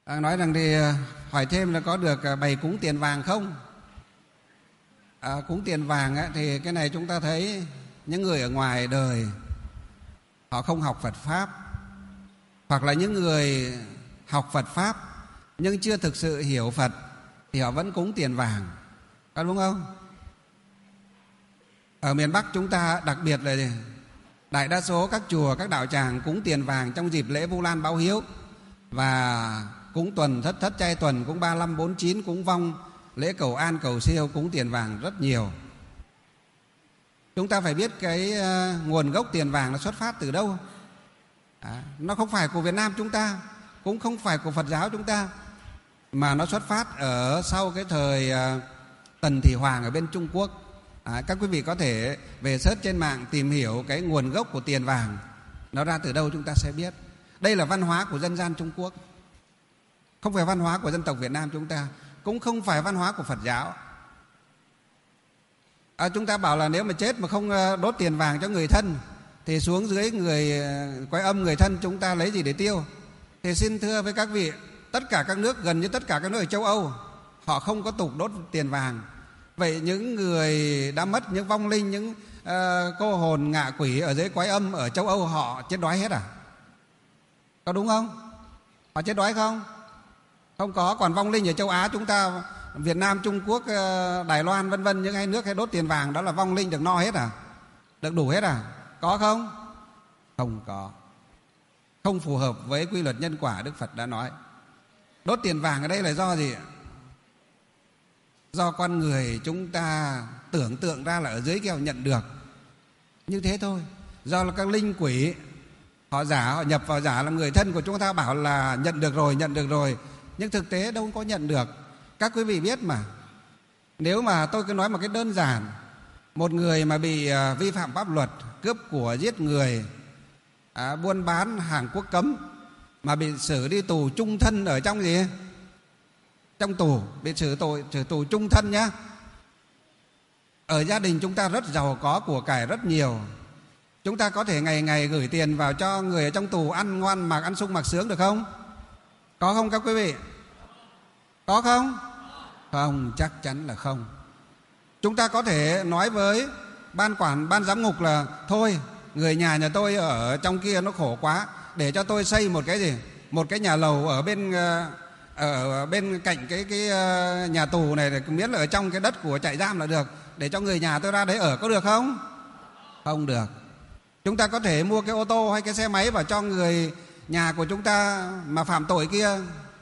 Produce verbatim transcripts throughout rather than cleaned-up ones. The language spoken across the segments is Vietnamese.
À, nói rằng thì hỏi thêm là có được bày cúng tiền vàng không? À, cúng tiền vàng á, thì cái này chúng ta thấy những người ở ngoài đời họ không học Phật Pháp, hoặc là những người học Phật Pháp nhưng chưa thực sự hiểu Phật thì họ vẫn cúng tiền vàng, có đúng không? Ở miền Bắc chúng ta đặc biệt là đại đa số các chùa, các đạo tràng cúng tiền vàng trong dịp lễ Vu Lan Báo Hiếu, và cúng tuần thất thất chay tuần, cúng ba lăm bốn chín, cúng vong, lễ cầu an cầu siêu, cúng tiền vàng rất nhiều. Chúng ta phải biết cái nguồn gốc tiền vàng nó xuất phát từ đâu. À, nó không phải của Việt Nam chúng ta, cũng không phải của Phật giáo chúng ta, mà nó xuất phát ở sau cái thời uh, Tần Thủy Hoàng ở bên Trung Quốc. À, các quý vị có thể về search trên mạng tìm hiểu cái nguồn gốc của tiền vàng nó ra từ đâu, chúng ta sẽ biết. Đây là văn hóa của dân gian Trung Quốc, không phải văn hóa của dân tộc Việt Nam chúng ta, cũng không phải văn hóa của Phật giáo. À, chúng ta bảo là nếu mà chết mà không đốt tiền vàng cho người thân thì xuống dưới người Quái Âm, người thân chúng ta lấy gì để tiêu? Thì xin thưa với các vị, tất cả các nước, gần như tất cả các nước ở châu Âu, họ không có tục đốt tiền vàng. Vậy những người đã mất, những vong linh, những uh, cô hồn ngạ quỷ ở dưới Quái Âm ở châu Âu, họ chết đói hết à? Có đúng không? Họ chết đói không? Không có. Còn vong linh ở châu Á chúng ta, Việt Nam, Trung Quốc, Đài Loan vân vân, những hai nước hay đốt tiền vàng, đó là vong linh được no hết à? Được đủ hết à? Có không? Không có. Không phù hợp với quy luật nhân quả Đức Phật đã nói. Đốt tiền vàng ở đây là do gì? Do con người chúng ta tưởng tượng ra là ở dưới kia họ nhận được, như thế thôi. Do là các linh quỷ họ giả, họ nhập vào giả làm người thân của chúng ta, bảo là nhận được rồi, nhận được rồi, nhưng thực tế đâu có nhận được. Các quý vị biết mà, nếu mà tôi cứ nói một cái đơn giản, một người mà bị vi phạm pháp luật, cướp của, giết người, à, buôn bán hàng quốc cấm, mà bị xử đi tù chung thân ở trong gì? Trong tù, bị xử tội, xử tù chung thân nhá. Ở gia đình chúng ta rất giàu có, của cải rất nhiều, chúng ta có thể ngày ngày gửi tiền vào cho người ở trong tù ăn ngon, mặc ăn sung mặc sướng được không? Có không các quý vị? Có không? Không, chắc chắn là không. Chúng ta có thể nói với ban quản, ban giám ngục là thôi, người nhà nhà tôi ở trong kia nó khổ quá, để cho tôi xây một cái gì, một cái nhà lầu ở bên ở bên cạnh cái cái nhà tù này, để miễn là ở trong cái đất của trại giam là được, để cho người nhà tôi ra đấy ở, có được không? Không được. Chúng ta có thể mua cái ô tô hay cái xe máy và cho người nhà của chúng ta mà phạm tội kia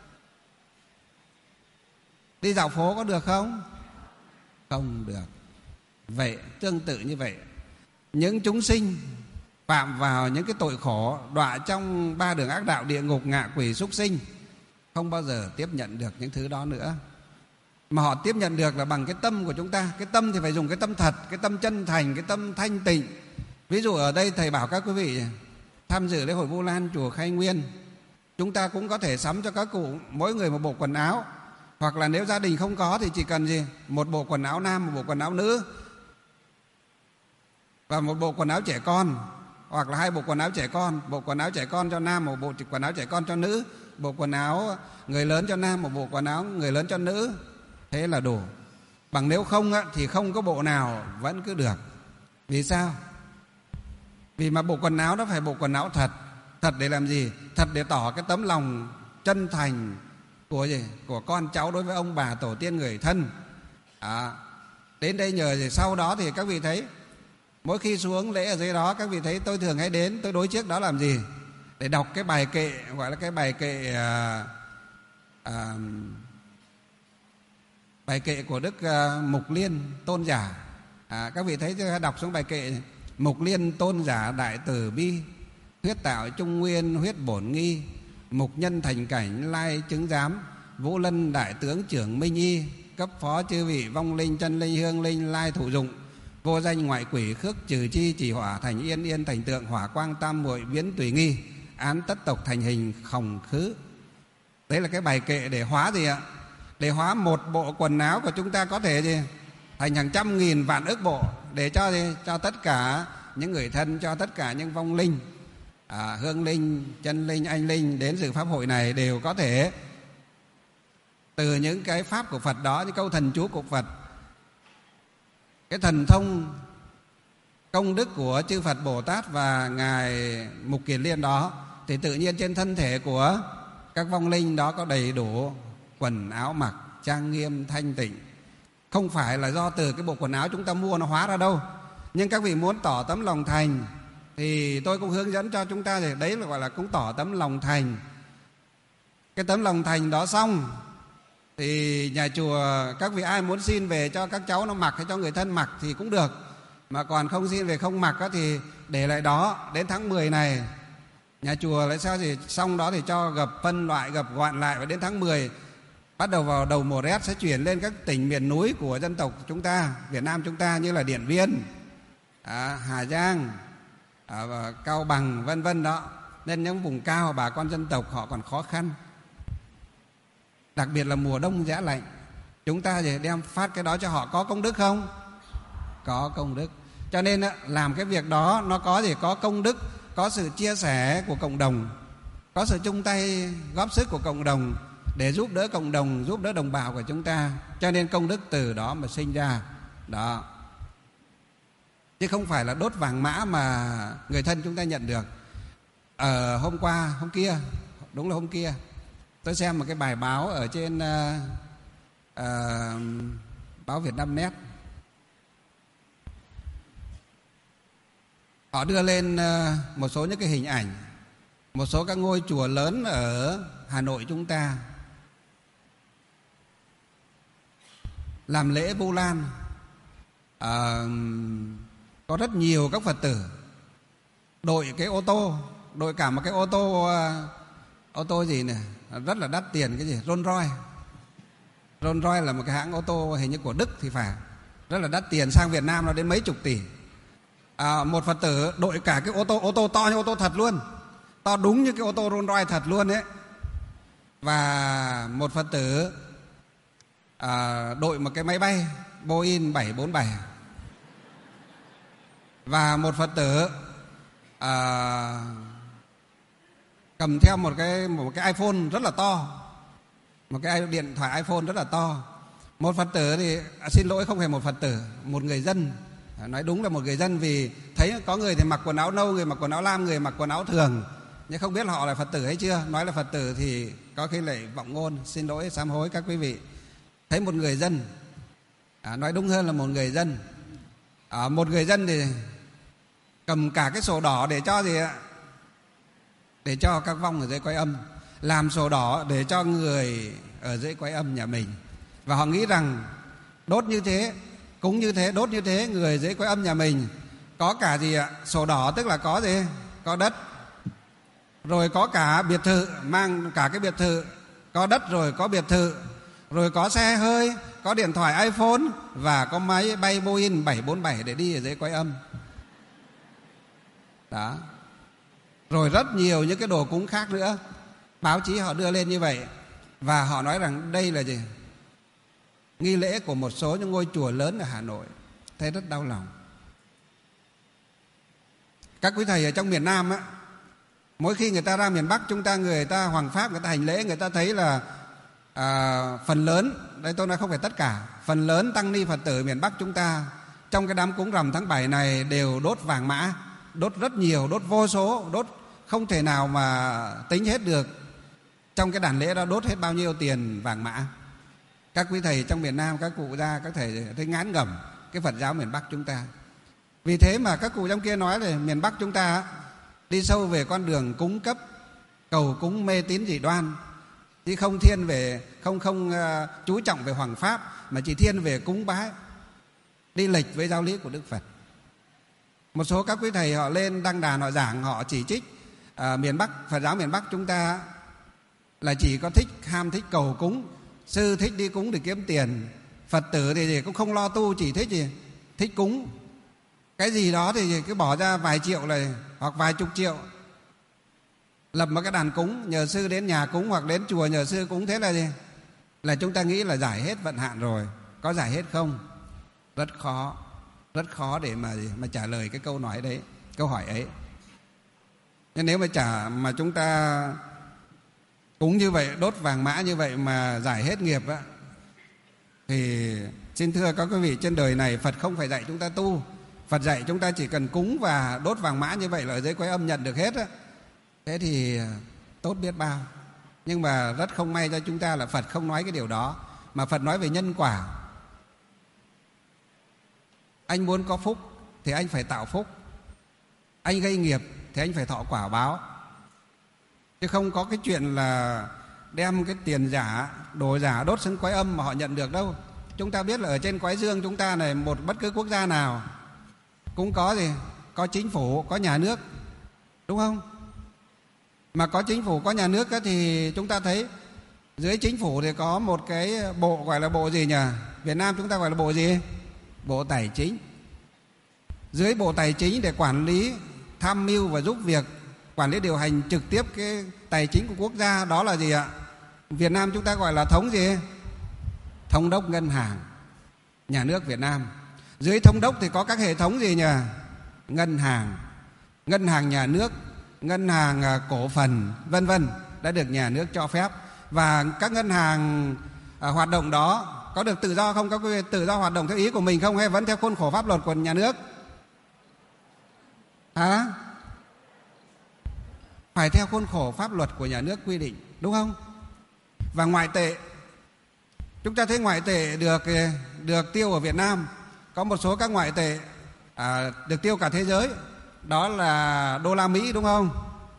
đi dạo phố, có được không? Không được. Vậy tương tự như vậy, những chúng sinh phạm vào những cái tội khổ, đọa trong ba đường ác đạo, địa ngục, ngạ quỷ, súc sinh, không bao giờ tiếp nhận được những thứ đó nữa. Mà họ tiếp nhận được là bằng cái tâm của chúng ta. Cái tâm thì phải dùng cái tâm thật, cái tâm chân thành, cái tâm thanh tịnh. Ví dụ ở đây thầy bảo các quý vị tham dự lễ hội Vu Lan chùa Khai Nguyên, chúng ta cũng có thể sắm cho các cụ mỗi người một bộ quần áo, hoặc là nếu gia đình không có thì chỉ cần gì, một bộ quần áo nam, một bộ quần áo nữ, và một bộ quần áo trẻ con, hoặc là hai bộ quần áo trẻ con, bộ quần áo trẻ con cho nam, một bộ quần áo trẻ con cho nữ, bộ quần áo người lớn cho nam, một bộ quần áo người lớn cho nữ. Thế là đủ. Bằng nếu không á, thì không có bộ nào vẫn cứ được. Vì sao? Vì mà bộ quần áo đó phải bộ quần áo thật. Thật để làm gì? Thật để tỏ cái tấm lòng chân thành của gì? Của con cháu đối với ông bà tổ tiên người thân. À, đến đây nhờ thì sau đó thì các vị thấy, mỗi khi xuống lễ ở dưới đó, các vị thấy tôi thường hay đến, tôi đối trước đó làm gì? Để đọc cái bài kệ, gọi là cái bài kệ à, à, bài kệ của Đức à, Mục Liên Tôn Giả. À, các vị thấy đọc xuống bài kệ: Mục Liên Tôn Giả đại từ bi, huyết tạo trung nguyên huyết bổn nghi, mục nhân thành cảnh lai chứng giám, vũ lân đại tướng trưởng minh y, cấp phó chư vị vong linh chân linh hương linh lai thụ dụng, vô danh ngoại quỷ khước trừ chi, chỉ hỏa thành yên, yên thành tượng, hỏa quang tam muội biến tùy nghi, án tất tộc thành hình khổng khứ. Đấy là cái bài kệ để hóa gì ạ? Để hóa một bộ quần áo của chúng ta có thể gì? Thành hàng trăm nghìn vạn ức bộ, để cho gì? Cho tất cả những người thân, cho tất cả những vong linh, à, hương linh, chân linh, anh linh đến dự pháp hội này đều có thể từ những cái pháp của Phật đó, những câu thần chú của Phật, cái thần thông công đức của chư Phật Bồ Tát và Ngài Mục Kiền Liên đó, thì tự nhiên trên thân thể của các vong linh đó có đầy đủ quần áo mặc, trang nghiêm thanh tịnh. Không phải là do từ cái bộ quần áo chúng ta mua nó hóa ra đâu. Nhưng các vị muốn tỏ tấm lòng thành thì tôi cũng hướng dẫn cho chúng ta, thì đấy là gọi là cũng tỏ tấm lòng thành. Cái tấm lòng thành đó xong thì nhà chùa các vị ai muốn xin về cho các cháu nó mặc hay cho người thân mặc thì cũng được. Mà còn không xin về không mặc thì để lại đó. Đến tháng mười này nhà chùa lại sao thì xong đó thì cho gập phân loại, gập gọn lại. Và đến tháng mười bắt đầu vào đầu mùa rét sẽ chuyển lên các tỉnh miền núi của dân tộc chúng ta, Việt Nam chúng ta, như là Điện Biên, à, Hà Giang, à, Cao Bằng vân vân đó. Nên những vùng cao bà con dân tộc họ còn khó khăn, đặc biệt là mùa đông giá lạnh. Chúng ta thì đem phát cái đó cho họ, có công đức không? Có công đức. Cho nên làm cái việc đó nó có gì? Có công đức, có sự chia sẻ của cộng đồng, có sự chung tay góp sức của cộng đồng để giúp đỡ cộng đồng, giúp đỡ đồng bào của chúng ta. Cho nên công đức từ đó mà sinh ra đó, chứ không phải là đốt vàng mã mà người thân chúng ta nhận được. Ở hôm qua, hôm kia, đúng là hôm kia, tôi xem một cái bài báo ở trên uh, uh, báo Việt Nam Net. Họ đưa lên uh, một số những cái hình ảnh, một số các ngôi chùa lớn ở Hà Nội chúng ta làm lễ Vu Lan. uh, Có rất nhiều các Phật tử đội cái ô tô, đội cả một cái ô tô, uh, ô tô gì này rất là đắt tiền, cái gì Rolls Royce. Rolls Royce là một cái hãng ô tô hình như của Đức thì phải, rất là đắt tiền, sang Việt Nam nó đến mấy chục tỷ. À, một Phật tử đội cả cái ô tô, ô tô to như ô tô thật luôn, to đúng như cái ô tô Rolls Royce thật luôn ấy. Và một Phật tử à, đội một cái máy bay Boeing bảy bốn bảy. Và một Phật tử à, cầm theo một cái, một cái iPhone rất là to, một cái điện thoại iPhone rất là to. Một Phật tử thì à, xin lỗi không phải một Phật tử, một người dân, à, nói đúng là một người dân, vì thấy có người thì mặc quần áo nâu, người mặc quần áo lam, người mặc quần áo thường, nhưng không biết là họ là Phật tử hay chưa. Nói là Phật tử thì có khi lại vọng ngôn, xin lỗi sám hối các quý vị. Thấy một người dân, à, nói đúng hơn là một người dân, à, một người dân thì cầm cả cái sổ đỏ để cho gì ạ? Để cho các vong ở dưới Quái Âm, làm sổ đỏ để cho người ở dưới Quái Âm nhà mình. Và họ nghĩ rằng đốt như thế, cúng như thế, đốt như thế, người dưới Quái Âm nhà mình có cả gì ạ? Sổ đỏ tức là có gì? Có đất, rồi có cả biệt thự, mang cả cái biệt thự, có đất rồi có biệt thự, rồi có xe hơi, có điện thoại iPhone và có máy bay Boeing bảy bốn bảy để đi ở dưới Quái Âm. Đó. Rồi rất nhiều những cái đồ cúng khác nữa. Báo chí họ đưa lên như vậy. Và họ nói rằng đây là gì? Nghi lễ của một số những ngôi chùa lớn ở Hà Nội. Thấy rất đau lòng. Các quý thầy ở trong miền Nam á, mỗi khi người ta ra miền Bắc chúng ta, người ta hoằng pháp, người ta hành lễ, người ta thấy là à, phần lớn, đây tôi nói không phải tất cả, phần lớn tăng ni Phật tử miền Bắc chúng ta trong cái đám cúng rằm tháng bảy này đều đốt vàng mã, đốt rất nhiều, đốt vô số, đốt không thể nào mà tính hết được. Trong cái đàn lễ đó đốt hết bao nhiêu tiền vàng mã. Các quý thầy trong miền Nam, các cụ ra, các thầy thấy ngán ngẩm cái Phật giáo miền Bắc chúng ta. Vì thế mà các cụ trong kia nói là miền Bắc chúng ta đi sâu về con đường cúng cấp, cầu cúng mê tín dị đoan, chứ không thiên về, không không uh, chú trọng về hoằng pháp, mà chỉ thiên về cúng bái, đi lệch với giáo lý của Đức Phật. Một số các quý thầy họ lên đăng đàn họ giảng, họ chỉ trích uh, miền Bắc, Phật giáo miền Bắc chúng ta là chỉ có thích ham thích cầu cúng, sư thích đi cúng để kiếm tiền, Phật tử thì cũng không lo tu, chỉ thích gì thích cúng cái gì đó thì cứ bỏ ra vài triệu này hoặc vài chục triệu, lập một cái đàn cúng, nhờ sư đến nhà cúng hoặc đến chùa nhờ sư cúng. Thế là gì? Là chúng ta nghĩ là giải hết vận hạn rồi. Có giải hết không? Rất khó, rất khó để mà mà trả lời cái câu nói đấy, câu hỏi ấy. Nhưng nếu mà trả mà chúng ta cúng như vậy, đốt vàng mã như vậy mà giải hết nghiệp á, thì xin thưa các quý vị, trên đời này Phật không phải dạy chúng ta tu. Phật dạy chúng ta chỉ cần cúng và đốt vàng mã như vậy là ở dưới Quái Âm nhận được hết á. Thế thì tốt biết bao. Nhưng mà rất không may cho chúng ta là Phật không nói cái điều đó, mà Phật nói về nhân quả. Anh muốn có phúc thì anh phải tạo phúc, anh gây nghiệp thì anh phải thọ quả báo. Chứ không có cái chuyện là đem cái tiền giả, đồ giả đốt xuống Quái Âm mà họ nhận được đâu. Chúng ta biết là ở trên Quái Dương chúng ta này, một bất cứ quốc gia nào cũng có gì? Có chính phủ, có nhà nước, đúng không? Mà có chính phủ, có nhà nước thì chúng ta thấy dưới chính phủ thì có một cái bộ gọi là bộ gì nhỉ? Việt Nam chúng ta gọi là bộ gì? Bộ Tài chính. Dưới Bộ Tài chính để quản lý, tham mưu và giúp việc, quản lý điều hành trực tiếp cái tài chính của quốc gia, đó là gì ạ? Việt Nam chúng ta gọi là thống gì? Thống đốc ngân hàng nhà nước Việt Nam. Dưới thống đốc thì có các hệ thống gì nhỉ? Ngân hàng, ngân hàng nhà nước, ngân hàng cổ phần, vân vân, đã được nhà nước cho phép. Và các ngân hàng à, hoạt động đó có được tự do không? Các quý vị, tự do hoạt động theo ý của mình không, hay vẫn theo khuôn khổ pháp luật của nhà nước? Hả? Phải theo khuôn khổ pháp luật của nhà nước quy định, đúng không? Và ngoại tệ, chúng ta thấy ngoại tệ được được tiêu ở Việt Nam. Có một số các ngoại tệ à, được tiêu cả thế giới, đó là đô la Mỹ, đúng không?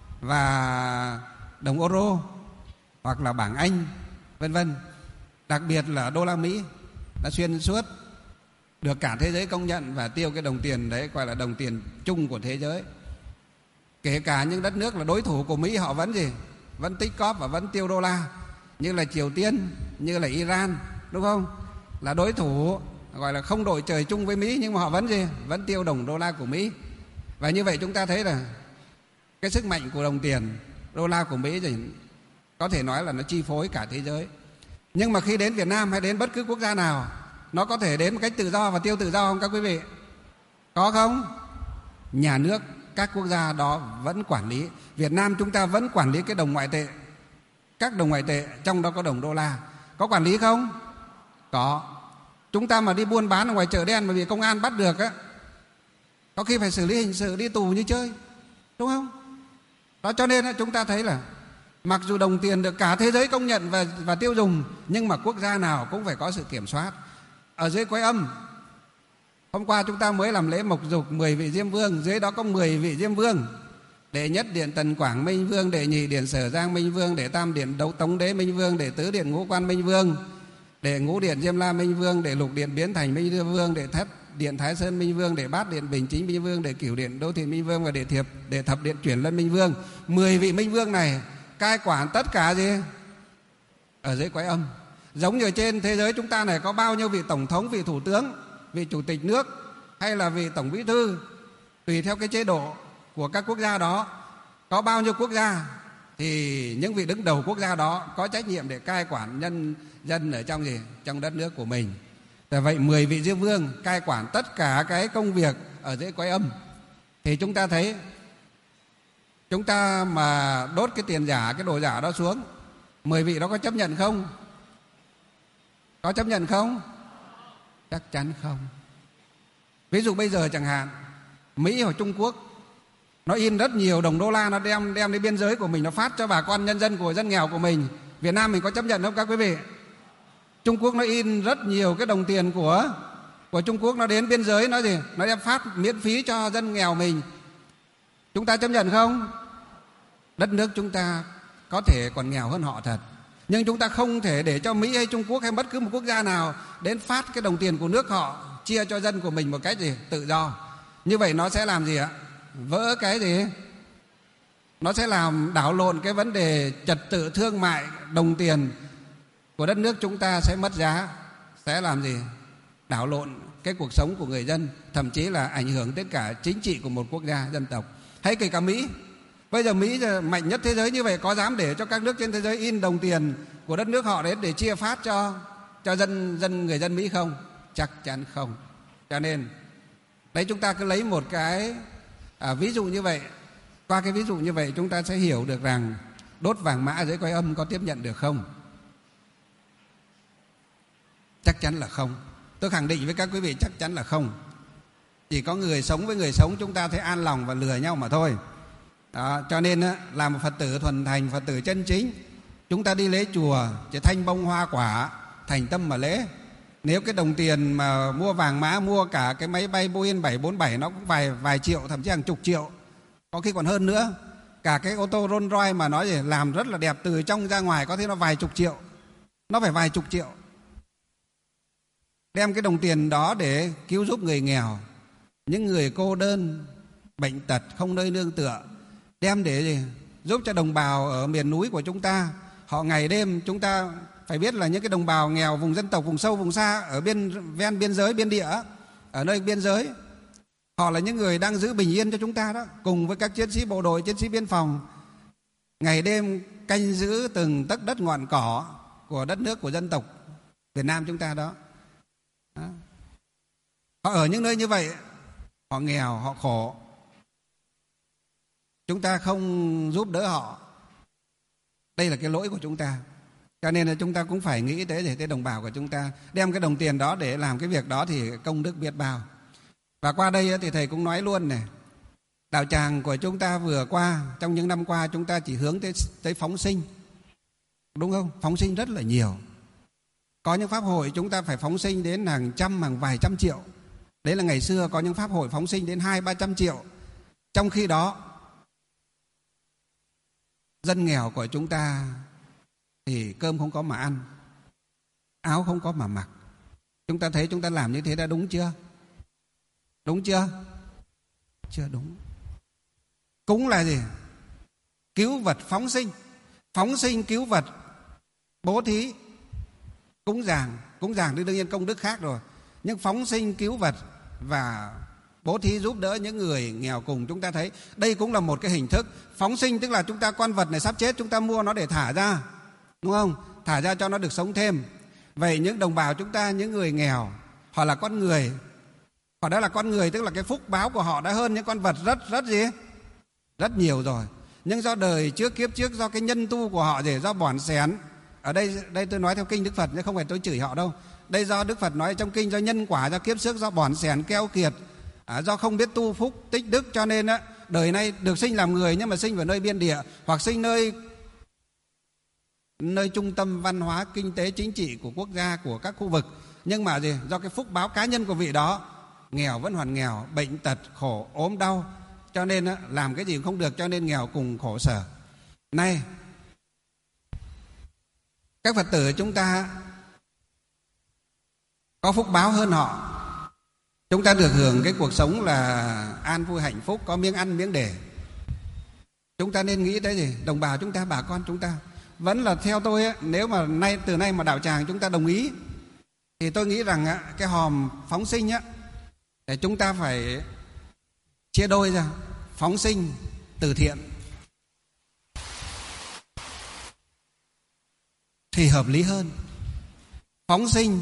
Và đồng euro hoặc là bảng Anh, vân vân. Đặc biệt là đô la Mỹ đã xuyên suốt được cả thế giới công nhận và tiêu cái đồng tiền đấy gọi là đồng tiền chung của thế giới. Kể cả những đất nước là đối thủ của Mỹ, họ vẫn gì? Vẫn tích cóp và vẫn tiêu đô la, như là Triều Tiên, như là Iran, đúng không? Là đối thủ gọi là không đội trời chung với Mỹ, nhưng mà họ vẫn gì? Vẫn tiêu đồng đô la của Mỹ. Và như vậy chúng ta thấy là cái sức mạnh của đồng tiền đô la của Mỹ thì có thể nói là nó chi phối cả thế giới. Nhưng mà khi đến Việt Nam hay đến bất cứ quốc gia nào, nó có thể đến một cách tự do và tiêu tự do không các quý vị? Có không? Nhà nước các quốc gia đó vẫn quản lý. Việt Nam chúng ta vẫn quản lý cái đồng ngoại tệ, các đồng ngoại tệ, trong đó có đồng đô la. Có quản lý không? Có. Chúng ta mà đi buôn bán ở ngoài chợ đen mà bị công an bắt được á, có khi phải xử lý hình sự, đi tù như chơi, đúng không? Đó, cho nên chúng ta thấy là mặc dù đồng tiền được cả thế giới công nhận và, và tiêu dùng, nhưng mà quốc gia nào cũng phải có sự kiểm soát. Ở dưới Quái Âm, hôm qua chúng ta mới làm lễ mộc dục mười vị Diêm Vương, dưới đó có mười vị Diêm Vương. Đệ nhất điện Tần Quảng Minh Vương, đệ nhị điện Sở Giang Minh Vương, đệ tam điện Đấu Tống Đế Minh Vương, đệ tứ điện Ngũ Quan Minh Vương, đệ ngũ điện Diêm La Minh Vương, đệ lục điện Biến Thành Minh Vương, đệ thất điện Thái Sơn Minh Vương, đệ bát điện Bình Chính Minh Vương, đệ cửu điện Đô Thị Minh Vương và đệ thiệp đệ thập điện Chuyển Lân Minh Vương. Mười vị Minh Vương này cai quản tất cả gì? Ở dưới Quái Âm. Giống như trên thế giới chúng ta này có bao nhiêu vị tổng thống, vị thủ tướng, vị chủ tịch nước hay là vị tổng bí thư, tùy theo cái chế độ của các quốc gia đó, có bao nhiêu quốc gia thì những vị đứng đầu quốc gia đó có trách nhiệm để cai quản nhân dân ở trong gì? Trong đất nước của mình. Tại vậy mười vị Diêm Vương cai quản tất cả cái công việc ở dưới Quái Âm. Thì chúng ta thấy, chúng ta mà đốt cái tiền giả, cái đồ giả đó xuống, mười vị đó có chấp nhận không? Có chấp nhận không? Chắc chắn không. Ví dụ bây giờ chẳng hạn, Mỹ hoặc Trung Quốc nó in rất nhiều đồng đô la, nó đem đem đến biên giới của mình, nó phát cho bà con nhân dân của dân nghèo của mình. Việt Nam mình có chấp nhận không các quý vị? Trung Quốc nó in rất nhiều cái đồng tiền của của Trung Quốc, nó đến biên giới, nó gì? Nó đem phát miễn phí cho dân nghèo mình. Chúng ta chấp nhận không? Đất nước chúng ta có thể còn nghèo hơn họ thật, nhưng chúng ta không thể để cho Mỹ hay Trung Quốc hay bất cứ một quốc gia nào đến phát cái đồng tiền của nước họ chia cho dân của mình một cách gì? Tự do. Như vậy nó sẽ làm gì ạ? Vỡ cái gì? Nó sẽ làm đảo lộn cái vấn đề trật tự thương mại, đồng tiền của đất nước chúng ta sẽ mất giá, sẽ làm gì? Đảo lộn cái cuộc sống của người dân, thậm chí là ảnh hưởng tới cả chính trị của một quốc gia, dân tộc. Hay kể cả Mỹ. Bây giờ Mỹ mạnh nhất thế giới như vậy, có dám để cho các nước trên thế giới in đồng tiền của đất nước họ đến để chia phát cho cho dân dân người dân Mỹ không? Chắc chắn không. Cho nên đấy, chúng ta cứ lấy một cái à, ví dụ như vậy. Qua cái ví dụ như vậy chúng ta sẽ hiểu được rằng đốt vàng mã dưới Quay Âm có tiếp nhận được không? Chắc chắn là không. Tôi khẳng định với các quý vị chắc chắn là không. Chỉ có người sống với người sống chúng ta thấy an lòng và lừa nhau mà thôi. Đó, cho nên là một Phật tử thuần thành, Phật tử chân chính, chúng ta đi lễ chùa chỉ thanh bông hoa quả, thành tâm mà lễ. Nếu cái đồng tiền mà mua vàng mã, mua cả cái máy bay Boeing bảy bốn bảy nó cũng vài vài triệu, thậm chí hàng chục triệu, có khi còn hơn nữa. Cả cái ô tô Rolls Royce mà nói gì làm rất là đẹp từ trong ra ngoài có thể nó vài chục triệu, nó phải vài chục triệu. Đem cái đồng tiền đó để cứu giúp người nghèo, những người cô đơn, bệnh tật, không nơi nương tựa, đem để gì? Giúp cho đồng bào ở miền núi của chúng ta. Họ ngày đêm, chúng ta phải biết là những cái đồng bào nghèo vùng dân tộc, vùng sâu, vùng xa, ở biên ven biên giới, biên địa, ở nơi biên giới, họ là những người đang giữ bình yên cho chúng ta đó, cùng với các chiến sĩ bộ đội, chiến sĩ biên phòng, ngày đêm canh giữ từng tấc đất ngọn cỏ của đất nước, của dân tộc Việt Nam chúng ta đó. Đó. Họ ở những nơi như vậy, họ nghèo, họ khổ, chúng ta không giúp đỡ họ, đây là cái lỗi của chúng ta. Cho nên là chúng ta cũng phải nghĩ tới để tới đồng bào của chúng ta, đem cái đồng tiền đó để làm cái việc đó thì công đức biết bao. Và qua đây thì thầy cũng nói luôn này, đạo tràng của chúng ta vừa qua, trong những năm qua chúng ta chỉ hướng tới, tới phóng sinh, đúng không? Phóng sinh rất là nhiều. Có những pháp hội chúng ta phải phóng sinh đến hàng trăm, hàng vài trăm triệu. Đấy là ngày xưa có những pháp hội phóng sinh đến hai ba trăm triệu. Trong khi đó dân nghèo của chúng ta thì cơm không có mà ăn, áo không có mà mặc. Chúng ta thấy chúng ta làm như thế đã đúng chưa? Đúng chưa? Chưa đúng. Cúng là gì? Cứu vật phóng sinh. Phóng sinh cứu vật, bố thí, cúng dường. Cúng dường thì đương nhiên công đức khác rồi, nhưng phóng sinh cứu vật và bố thí giúp đỡ những người nghèo cùng, chúng ta thấy đây cũng là một cái hình thức phóng sinh. Tức là chúng ta con vật này sắp chết, chúng ta mua nó để thả ra, đúng không? Thả ra cho nó được sống thêm. Vậy những đồng bào chúng ta, những người nghèo, họ là con người, họ đã là con người, tức là cái phúc báo của họ đã hơn những con vật rất rất gì rất nhiều rồi. Nhưng do đời trước, kiếp trước, do cái nhân tu của họ gì, do bỏn xén. Ở đây đây tôi nói theo kinh Đức Phật chứ không phải tôi chửi họ đâu. Đây do Đức Phật nói trong kinh, do nhân quả, do kiếp trước, do bỏn xén keo kiệt, à, do không biết tu phúc tích đức, cho nên á, đời này được sinh làm người nhưng mà sinh vào nơi biên địa, hoặc sinh nơi nơi trung tâm văn hóa, kinh tế, chính trị của quốc gia, của các khu vực. Nhưng mà gì, do cái phúc báo cá nhân của vị đó, nghèo vẫn hoàn nghèo, bệnh tật, khổ, ốm đau, cho nên á, làm cái gì cũng không được, cho nên nghèo cùng khổ sở. Nay các Phật tử chúng ta có phúc báo hơn họ, chúng ta được hưởng cái cuộc sống là an vui hạnh phúc, có miếng ăn miếng để. Chúng ta nên nghĩ tới gì? Đồng bào chúng ta, bà con chúng ta. Vẫn là theo tôi á, nếu mà nay từ nay mà đạo tràng chúng ta đồng ý thì tôi nghĩ rằng á, cái hòm phóng sinh á, để chúng ta phải chia đôi ra, phóng sinh từ thiện thì hợp lý hơn. Phóng sinh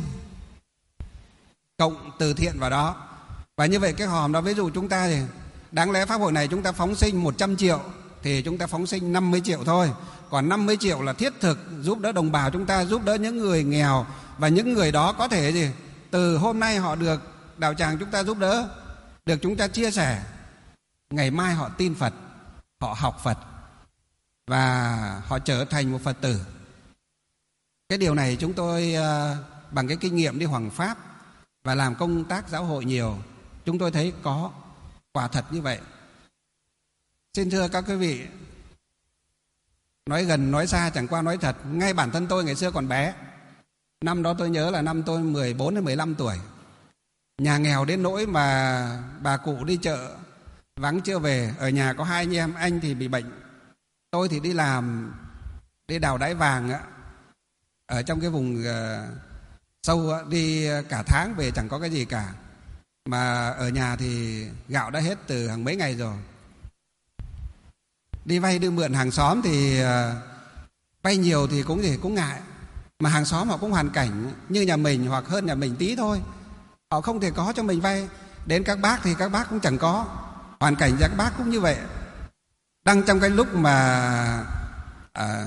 cộng từ thiện vào đó. Và như vậy cái hòm đó, ví dụ chúng ta thì đáng lẽ pháp hội này chúng ta phóng sinh một trăm triệu thì chúng ta phóng sinh năm mươi triệu thôi. Còn năm mươi triệu là thiết thực giúp đỡ đồng bào chúng ta, giúp đỡ những người nghèo. Và những người đó có thể gì, từ hôm nay họ được đạo tràng chúng ta giúp đỡ, được chúng ta chia sẻ, ngày mai họ tin Phật, họ học Phật và họ trở thành một Phật tử. Cái điều này chúng tôi bằng cái kinh nghiệm đi hoằng pháp và làm công tác giáo hội nhiều, chúng tôi thấy có quả thật như vậy. Xin thưa các quý vị, nói gần nói xa chẳng qua nói thật, ngay bản thân tôi ngày xưa còn bé, năm đó tôi nhớ là năm tôi mười bốn đến mười lăm tuổi, nhà nghèo đến nỗi mà bà cụ đi chợ vắng chưa về, ở nhà có hai anh em, anh thì bị bệnh, tôi thì đi làm, đi đào đáy vàng á, ở trong cái vùng uh, sâu á, đi cả tháng về chẳng có cái gì cả, mà ở nhà thì gạo đã hết từ hàng mấy ngày rồi. Đi vay đi mượn hàng xóm thì uh, vay nhiều thì cũng gì cũng ngại, mà hàng xóm họ cũng hoàn cảnh như nhà mình hoặc hơn nhà mình tí thôi, họ không thể có cho mình vay. Đến các bác thì các bác cũng chẳng có, hoàn cảnh các bác cũng như vậy. Đang trong cái lúc mà à,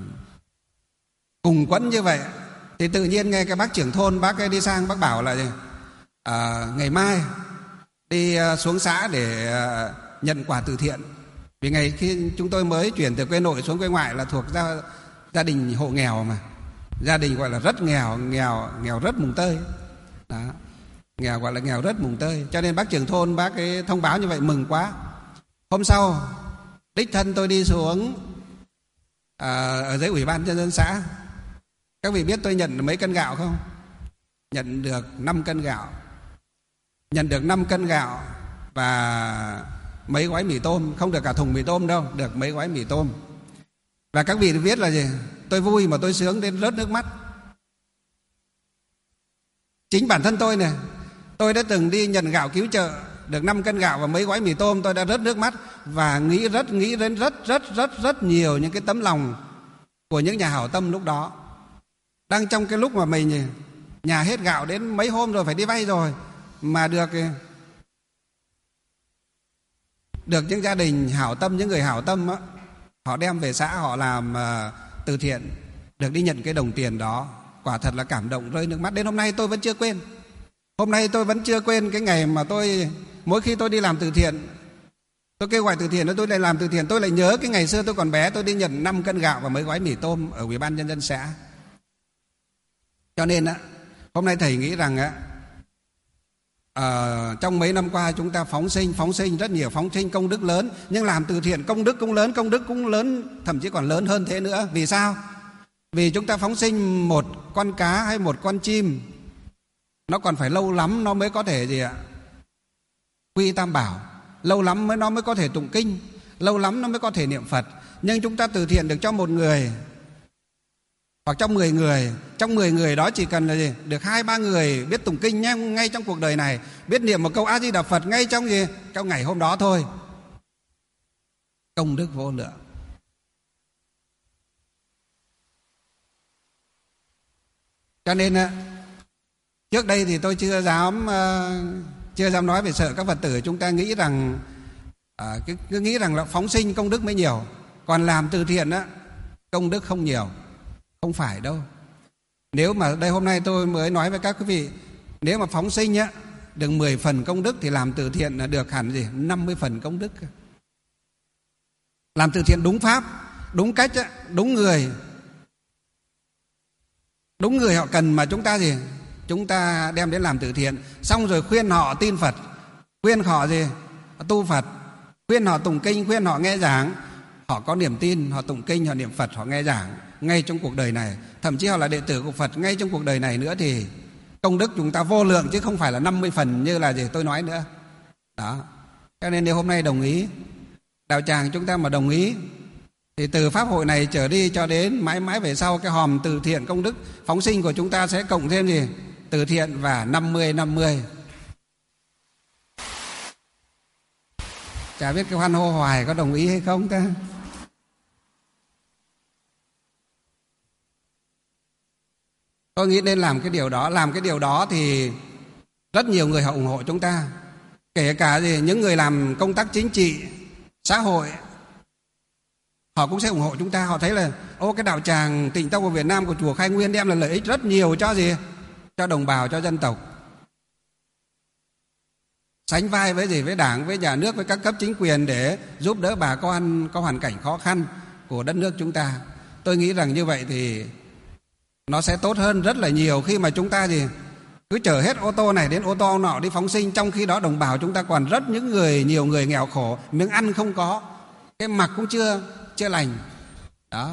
cùng quẫn như vậy, thì tự nhiên nghe cái bác trưởng thôn, bác ấy đi sang, bác bảo là gì? À, ngày mai đi xuống xã để nhận quà từ thiện. Vì ngày khi chúng tôi mới chuyển từ quê nội xuống quê ngoại là thuộc gia, gia đình hộ nghèo mà. Gia đình gọi là rất nghèo, nghèo nghèo rất mùng tơi. Đó. Nghèo gọi là nghèo rất mùng tơi. Cho nên bác trưởng thôn bác ấy thông báo như vậy mừng quá. Hôm sau đích thân tôi đi xuống à, ở dưới ủy ban nhân dân xã. Các vị biết tôi nhận được mấy cân gạo không? Nhận được năm cân gạo. Nhận được năm cân gạo và mấy gói mì tôm. Không được cả thùng mì tôm đâu, được mấy gói mì tôm. Và các vị biết là gì? Tôi vui mà tôi sướng đến rớt nước mắt. Chính bản thân tôi này, tôi đã từng đi nhận gạo cứu trợ, được năm cân gạo và mấy gói mì tôm, tôi đã rớt nước mắt và nghĩ rất nghĩ đến rất rất rất rất nhiều những cái tấm lòng của những nhà hảo tâm lúc đó. Đang trong cái lúc mà mình nhà hết gạo đến mấy hôm rồi, phải đi vay rồi, mà được được những gia đình hảo tâm, những người hảo tâm á, họ đem về xã họ làm uh, từ thiện, được đi nhận cái đồng tiền đó, quả thật là cảm động rơi nước mắt. Đến hôm nay tôi vẫn chưa quên. Hôm nay tôi vẫn chưa quên cái ngày mà tôi, mỗi khi tôi đi làm từ thiện, tôi kêu gọi từ thiện, tôi lại làm từ thiện, tôi lại nhớ cái ngày xưa tôi còn bé, tôi đi nhận năm cân gạo và mấy gói mì tôm ở ủy ban nhân dân xã. Cho nên á, hôm nay thầy nghĩ rằng á, à, trong mấy năm qua chúng ta phóng sinh, phóng sinh rất nhiều, phóng sinh công đức lớn, nhưng làm từ thiện công đức cũng lớn, công đức cũng lớn, thậm chí còn lớn hơn thế nữa. Vì sao? Vì chúng ta phóng sinh một con cá hay một con chim, nó còn phải lâu lắm nó mới có thể gì ạ? Quy tam bảo, lâu lắm mới nó mới có thể tụng kinh, lâu lắm nó mới có thể niệm Phật. Nhưng chúng ta từ thiện được cho một người hoặc trong mười người, trong mười người đó chỉ cần là gì? Được hai ba người biết tụng kinh nhé, ngay trong cuộc đời này, biết niệm một câu A Di Đà Phật ngay trong gì? Trong ngày hôm đó thôi. Công đức vô lượng. Cho nên trước đây thì tôi chưa dám chưa dám nói, về sợ các Phật tử chúng ta nghĩ rằng à, cứ, cứ nghĩ rằng là phóng sinh công đức mới nhiều, còn làm từ thiện á công đức không nhiều. Không phải đâu. Nếu mà đây hôm nay tôi mới nói với các quý vị, nếu mà phóng sinh á được mười phần công đức thì làm từ thiện là được hẳn gì? năm mươi phần công đức. Làm từ thiện đúng pháp, đúng cách á, đúng người. Đúng người họ cần mà chúng ta gì? Chúng ta đem đến làm từ thiện, xong rồi khuyên họ tin Phật, khuyên họ gì? Tu Phật, khuyên họ tụng kinh, khuyên họ nghe giảng. Họ có niềm tin, họ tụng kinh, họ niệm Phật, họ nghe giảng ngay trong cuộc đời này, thậm chí họ là đệ tử của Phật ngay trong cuộc đời này nữa, thì công đức chúng ta vô lượng chứ không phải là năm mươi phần như là gì tôi nói nữa. Đó. Cho nên nếu hôm nay đồng ý, đạo tràng chúng ta mà đồng ý, thì từ pháp hội này trở đi cho đến mãi mãi về sau, cái hòm từ thiện công đức phóng sinh của chúng ta sẽ cộng thêm gì? Từ thiện và năm mươi năm mươi. Chả biết cái hoan hô hoài có đồng ý hay không ta? Tôi nghĩ nên làm cái điều đó. Làm cái điều đó thì rất nhiều người họ ủng hộ chúng ta. Kể cả gì những người làm công tác chính trị, xã hội, họ cũng sẽ ủng hộ chúng ta. Họ thấy là ô, cái đạo tràng Tịnh Tông của Việt Nam, của chùa Khai Nguyên đem là lợi ích rất nhiều cho gì? Cho đồng bào, cho dân tộc. Sánh vai với gì? Với Đảng, với nhà nước, với các cấp chính quyền để giúp đỡ bà con có hoàn cảnh khó khăn của đất nước chúng ta. Tôi nghĩ rằng như vậy thì nó sẽ tốt hơn rất là nhiều khi mà chúng ta gì cứ chở hết ô tô này đến ô tô nọ đi phóng sinh, trong khi đó đồng bào chúng ta còn rất những người, nhiều người nghèo khổ, miếng ăn không có, cái mặc cũng chưa chưa lành. Đó.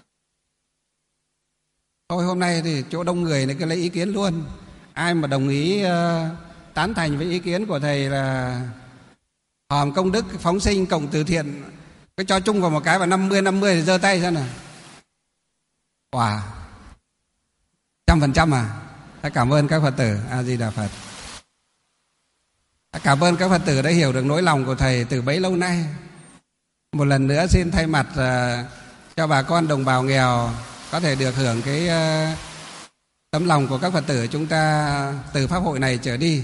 Thôi hôm nay thì chỗ đông người này cứ lấy ý kiến luôn. Ai mà đồng ý uh, tán thành với ý kiến của thầy là hòm công đức phóng sinh cộng từ thiện, cứ cho chung vào một cái và năm mươi năm mươi thì giơ tay ra nào. Wow, trăm phần trăm à? Cảm ơn các Phật tử. A Di Đà Phật. Cảm ơn các Phật tử đã hiểu được nỗi lòng của thầy từ bấy lâu nay. Một lần nữa xin thay mặt uh, cho bà con đồng bào nghèo có thể được hưởng cái uh, tấm lòng của các Phật tử chúng ta từ pháp hội này trở đi.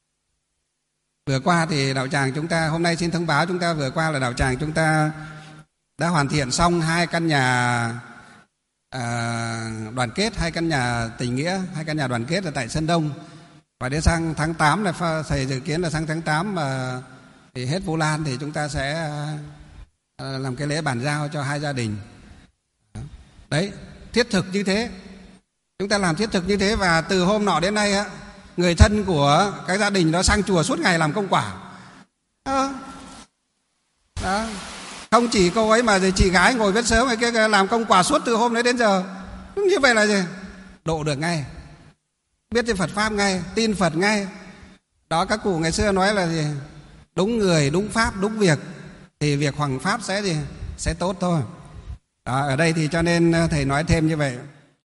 Vừa qua thì đạo tràng chúng ta, hôm nay xin thông báo chúng ta vừa qua là đạo tràng chúng ta đã hoàn thiện xong hai căn nhà à, đoàn kết, hai căn nhà tình nghĩa, hai căn nhà đoàn kết ở tại Sơn Đông. Và đến sang tháng tám này, thầy dự kiến là sang tháng tám mà thì hết Vu Lan thì chúng ta sẽ à, làm cái lễ bàn giao cho hai gia đình. Đấy, thiết thực như thế. Chúng ta làm thiết thực như thế, và từ hôm nọ đến nay á, người thân của cái gia đình đó sang chùa suốt ngày làm công quả. Đó. Đó. Không chỉ cô ấy mà chị gái ngồi vết sớm này kia làm công quả suốt từ hôm đấy đến giờ. Như vậy là gì? Độ được ngay, biết đến Phật Pháp ngay, tin Phật ngay. Đó, các cụ ngày xưa nói là gì? Đúng người, đúng Pháp, đúng việc thì việc hoằng Pháp sẽ gì? Sẽ tốt thôi. Đó, ở đây thì cho nên thầy nói thêm như vậy.